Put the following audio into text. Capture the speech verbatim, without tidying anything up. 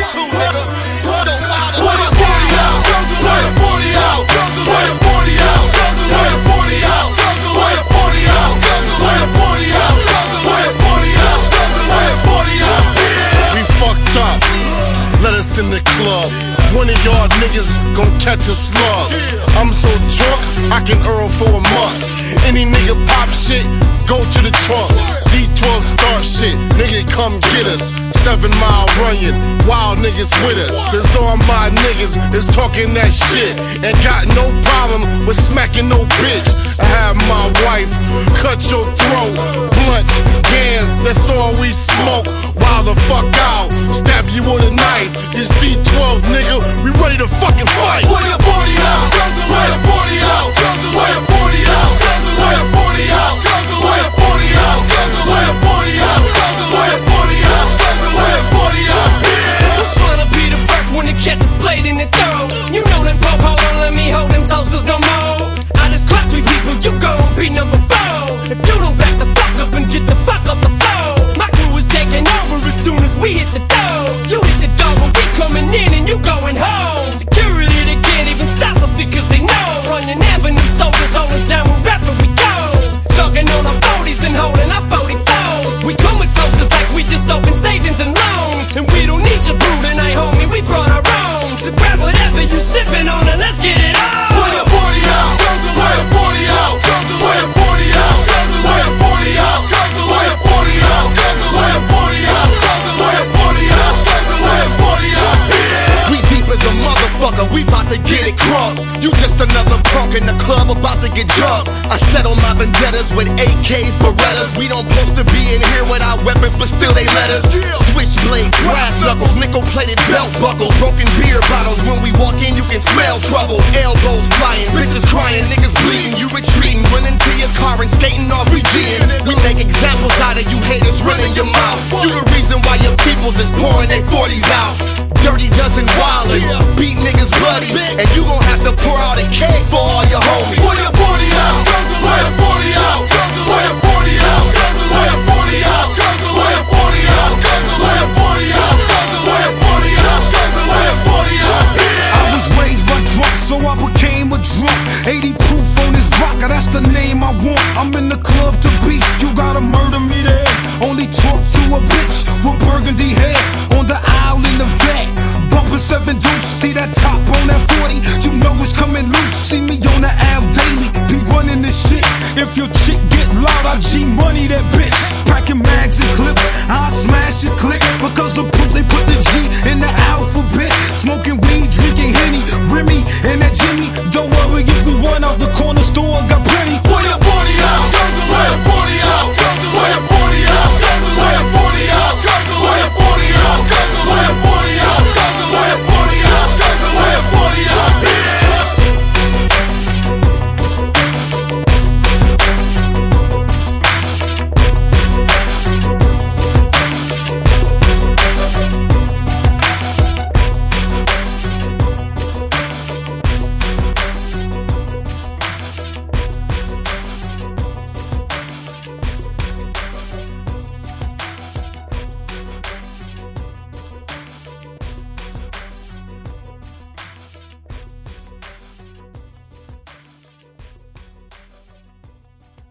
too, nigga. So loud as fuck. forty out, forty out, forty out, forty out, forty out, forty out, forty out. We fucked up. Let us in the club. One of y'all niggas gon' catch a slug. I'm so drunk, I can earn for a month. Any nigga pop shit, go to the trunk. D twelve start shit, nigga come get us. Seven mile running, wild niggas with us. Cause all my niggas is talking that shit and got no problem with smacking no bitch. I have my wife cut your throat. Blunts, gans, that's all we smoke. Wild the fuck out, stab you with a knife. This D twelve nigga, we ready to fucking fight. Where your forty out? Where your forty out? Where your forty out? Where your forty out? Where your forty out? Where your forty out? Where your forty out? Where your forty out? Who's tryna be the first one to catch us played in the throw? You know them popo don't let me hold them toasters no more. I just clock three people, you gon' be number four. If you don't back the fuck up and get the fuck off the floor, my crew is taking over as soon as we hit the door. You hit the door, but we coming in and you going home. Security, they can't even stop us because they know. Running avenue soldiers hold us down wherever we go. Talking on our forties and holding our forty-fours. We come with toasters like we just opened savings and loans. And we don't need your brew tonight, homie, we brought our own. So grab whatever you sipping on and let's get it on. Where your forty out? Where your forty out? Where your forty out? Where your forty out? Where your forty out? Where your forty out? Where your forty out? Where your forty out? We deep as a motherfucker, we bout to get it crunk. You just another punk in the club about to get drunk. I settle my vendettas with A Ks, Berettas. We don't supposed to be in here without weapons, but still they let us. Switchblades, brass knuckles, nickel-plated belt buckles, broken beer bottles. When we walk in, you can smell trouble. Elbows flying, bitches crying, niggas bleeding. You retreating, running to your car and skating off Regine. We make examples out of you haters running your mouth. You the reason why your peoples is pouring their forties out. Dirty dozen wildin', beat niggas bloody, and you gon' have to pour out a cake for all your homies. Where your forty out? Where your forty out? Where your forty out? Where your forty out? Where your forty out? Where your forty out? Where your forty out? Where your forty out? I was raised by drunk, so I became a drunk. eighty proof on this vodka, that's the name I want. I'm in the club to beef, you gotta murder me there. Only talk to a bitch with burgundy hair on the aisle in the vet. Bumpin' seven deuce, see that top on that forty, you know it's coming loose. See me on the Al daily, be running this shit. If your chick get loud, I G money that bitch. Packing mags and clips, I smash it click. Because the proof they put the G in the alphabet. Smoking weed, drinking Henny, Remy, and that Jimmy. Don't worry if we run out the corner store.